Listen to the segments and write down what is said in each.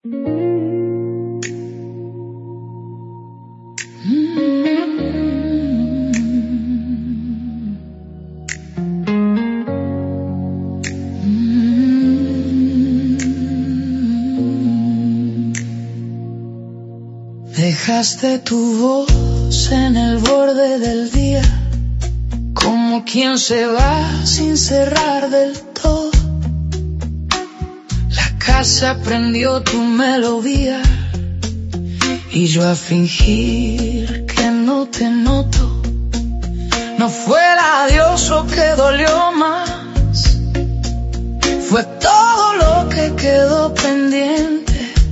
Dejaste tu voz en el borde del día, como quien se va sin cerrar del todo. La casa aprendió tu melodía y yo a fingir que no te noto. No fue el adiós lo que dolió más, fue todo lo que quedó pendiente.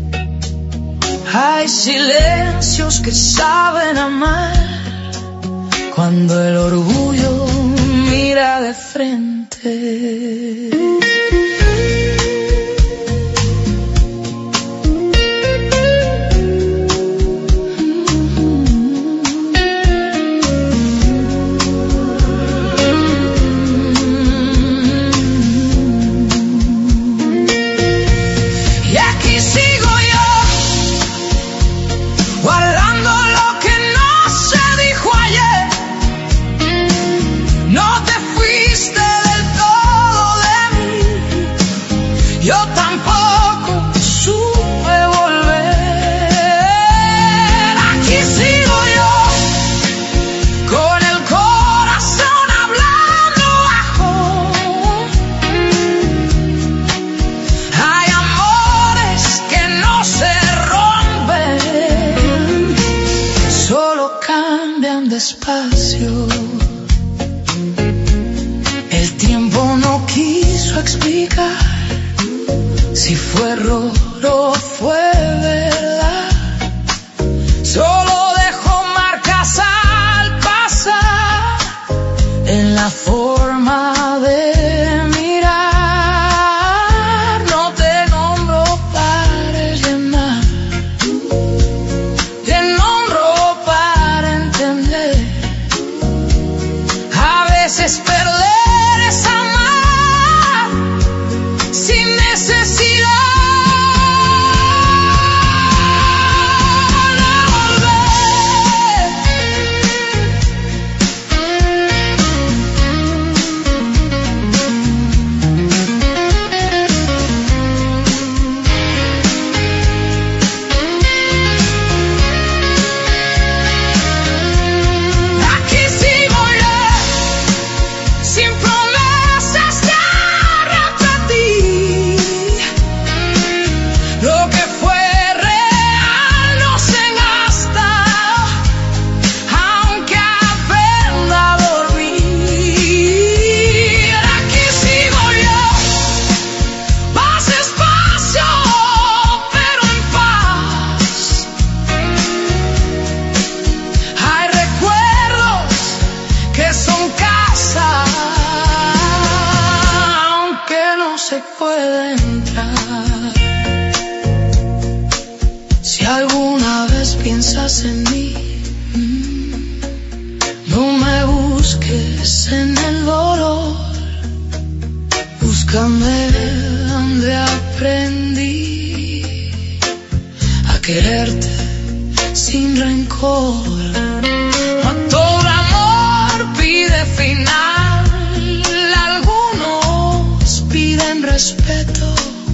Hay silencios que saben amar cuando el orgullo mira de frente. Despacio, el tiempo no quiso explicar si fue error o fue verdad. Solo dejó marcas al pasar en la forma de mirar. No te nombro para rellenar, te nombro para entender. A veces perder es amar sin necesidad. Se puede entrar. Si alguna vez piensas en mí, no me busques en el dolor. Búscame donde aprendí a quererte sin rencor. A todo amor pide final. Respeto.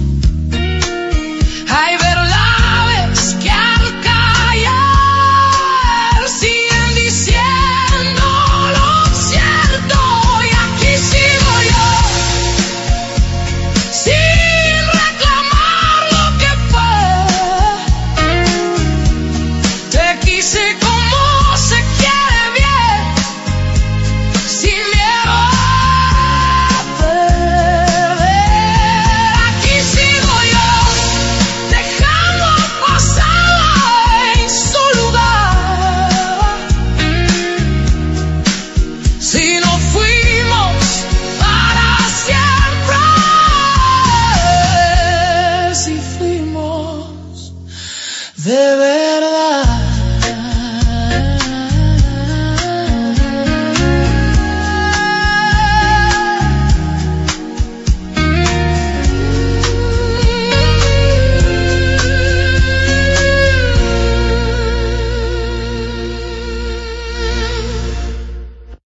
Hay verdades que al callar siguen diciendo lo cierto. Y aquí sigo yo, sin reclamar lo que fue. Te quise como se quiere bien, sin miedo. De verdad.